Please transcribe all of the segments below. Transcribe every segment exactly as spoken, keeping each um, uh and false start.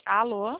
Alô?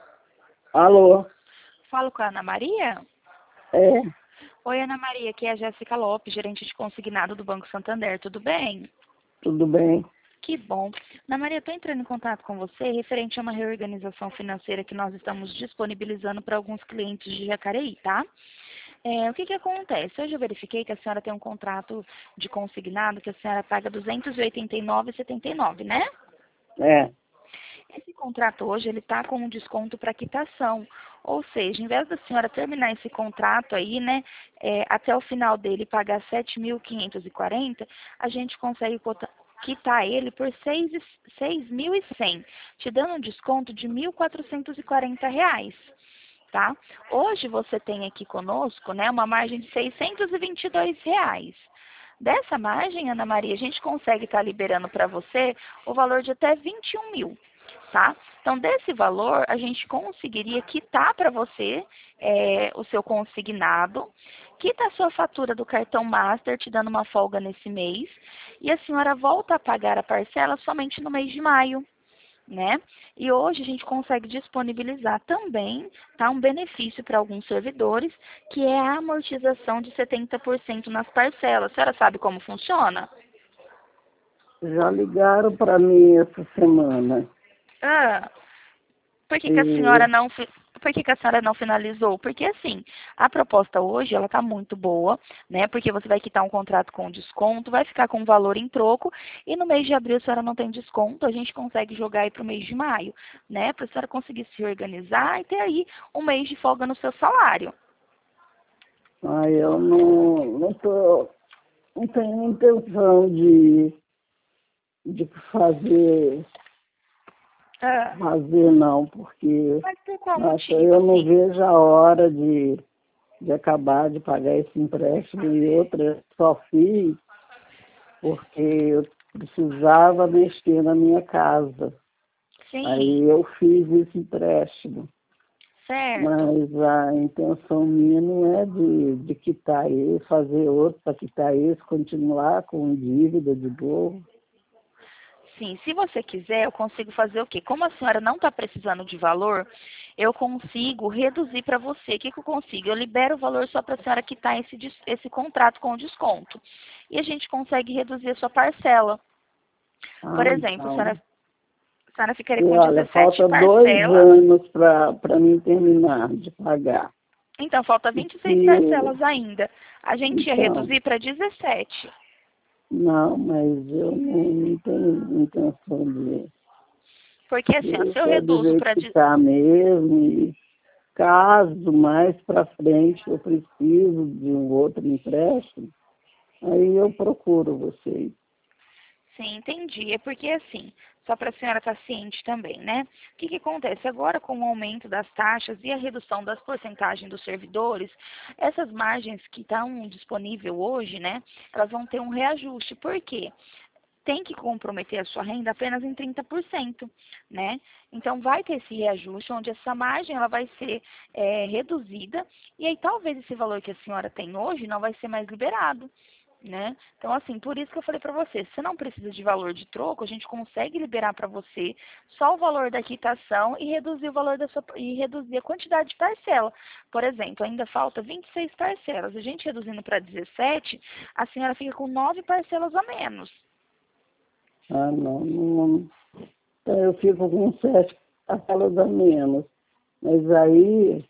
Alô? Falo com a Ana Maria? É, Oi, Ana Maria, aqui é a Jéssica Lopes, gerente de consignado do Banco Santander, tudo bem? tudo bem? Que bom. Ana Maria, estou entrando em contato com você referente a uma reorganização financeira que nós estamos disponibilizando para alguns clientes de Jacareí, tá? É, o que que acontece? Hoje eu verifiquei que a senhora tem um contrato de consignado que a senhora paga duzentos e oitenta e nove reais e setenta e nove centavos, né? É, Esse contrato hoje ele está com um desconto para quitação, ou seja, em vez da senhora terminar esse contrato aí, né, é, até o final dele pagar sete mil quinhentos e quarenta, a gente consegue cota- quitar ele por seis mil e cem, te dando um desconto de mil quatrocentos e quarenta reais. Tá? Hoje você tem aqui conosco, né, uma margem de seiscentos e vinte e dois reais. Dessa margem, Ana Maria, a gente consegue estar liberando para você o valor de até vinte e um mil, tá? Então, desse valor, a gente conseguiria quitar para você é, o seu consignado, quita a sua fatura do cartão Master, te dando uma folga nesse mês, e a senhora volta a pagar a parcela somente no mês de maio, né? E hoje a gente consegue disponibilizar também, tá, um benefício para alguns servidores, que é a amortização de setenta por cento nas parcelas. A senhora sabe como funciona? já ligaram para mim essa semana. Ah, por que que a senhora E, não fi- por que que a senhora não finalizou? Porque assim, a proposta hoje ela está muito boa, né? Porque você vai quitar um contrato com desconto, vai ficar com um valor em troco e no mês de abril a senhora não tem desconto, a gente consegue jogar aí para o mês de maio, né? Para a senhora conseguir se organizar e ter aí um mês de folga no seu salário. aí eu não, não, tô, não tenho intenção de, de fazer, Ah, fazer não, porque mas por qual nossa, motivo, eu não assim? vejo a hora de, de acabar de pagar esse empréstimo e outra eu só fiz porque eu precisava mexer na minha casa. Aí Sim, eu fiz esse empréstimo. certo. Mas a intenção minha não é de, de quitar esse, fazer outro para quitar esse, continuar com dívida de novo. Sim, se você quiser, eu consigo fazer o quê? Como a senhora não está precisando de valor, eu consigo reduzir para você. O que, que eu consigo? Eu libero o valor só para a senhora quitar esse, des- esse contrato com desconto. E a gente consegue reduzir a sua parcela. Por Ah, exemplo, a senhora, então. a senhora ficaria E com olha, dezessete falta dois parcelas. anos para mim terminar de pagar. Então, falta E vinte e seis se, parcelas ainda. A gente ia então, reduzir para dezessete. não, mas eu não, não tenho intenção de, Porque assim, ó, se eu deixar de reduzo jeito para... que está mesmo. E caso mais para frente eu preciso de um outro empréstimo, aí eu procuro vocês. Sim, entendi. É porque assim, só para a senhora estar ciente também, né? O que que acontece? Agora, com o aumento das taxas e a redução das porcentagens dos servidores, essas margens que estão disponíveis hoje, né? Elas vão ter um reajuste. Por quê? Tem que comprometer a sua renda apenas em trinta por cento, né? Então, vai ter esse reajuste, onde essa margem ela vai ser é, reduzida, e aí talvez esse valor que a senhora tem hoje não vai ser mais liberado, né? Então, assim, por isso que eu falei para você, se você não precisa de valor de troco, a gente consegue liberar para você só o valor da quitação e reduzir o valor da sua, e reduzir a quantidade de parcela. Por exemplo, ainda falta vinte e seis parcelas. A gente reduzindo para dezessete, a senhora fica com nove parcelas a menos. Ah, não, não. Então eu fico com sete parcelas a menos. Mas aí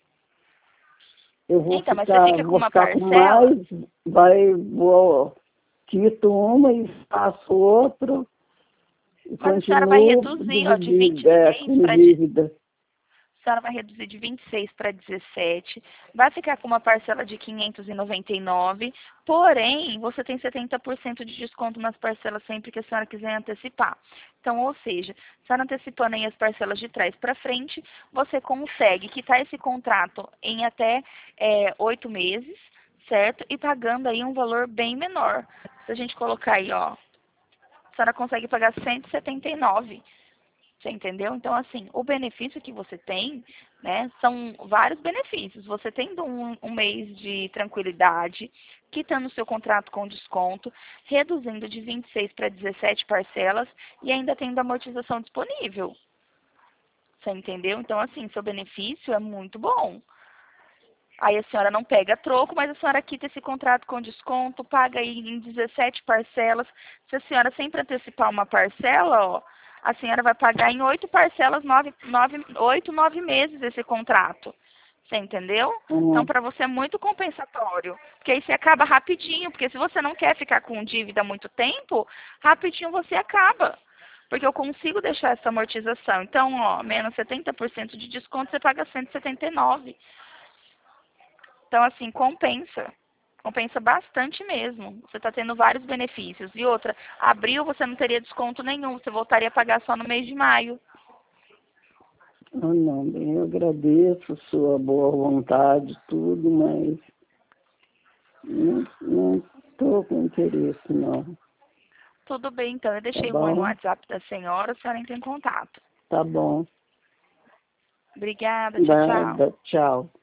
eu vou Então, mas você ficar, fica com vou uma ficar com parcela, mais, vai, vou, quito uma e faço outra e mas a senhora vai continuo reduzir, ó, de dividido, vinte e é, seis com para dívida. a senhora vai reduzir de vinte e seis para dezessete, vai ficar com uma parcela de quinhentos e noventa e nove, porém, você tem setenta por cento de desconto nas parcelas sempre que a senhora quiser antecipar. Então, ou seja, a senhora antecipando aí as parcelas de trás para frente, você consegue quitar esse contrato em até é, oito meses, certo? E pagando aí um valor bem menor. Se a gente colocar aí, ó, a senhora consegue pagar cento e setenta e nove. Você entendeu? Então, assim, o benefício que você tem, né, são vários benefícios. Você tendo um, um mês de tranquilidade, quitando o seu contrato com desconto, reduzindo de vinte e seis para dezessete parcelas e ainda tendo amortização disponível. Você entendeu? Então, assim, seu benefício é muito bom. Aí a senhora não pega troco, mas a senhora quita esse contrato com desconto, paga aí em dezessete parcelas. Se a senhora sempre antecipar uma parcela, ó, a senhora vai pagar em oito parcelas, nove, nove, oito, nove meses esse contrato. Você entendeu? Uhum. Então, para você é muito compensatório. Porque aí você acaba rapidinho. Porque se você não quer ficar com dívida há muito tempo, rapidinho você acaba. Porque eu consigo deixar essa amortização. Então, ó, menos setenta por cento de desconto, você paga cento e setenta e nove. Então, assim, compensa. Compensa bastante mesmo. Você está tendo vários benefícios. E outra, abril você não teria desconto nenhum. Você voltaria a pagar só no mês de maio. Ah, não, bem, eu agradeço sua boa vontade, tudo, mas não estou com interesse, não. Tudo bem, então. Eu Tá deixei o no bom? WhatsApp da senhora. A senhora entra em contato. Tá bom. Obrigada. Tchau, tchau. Nada, tchau.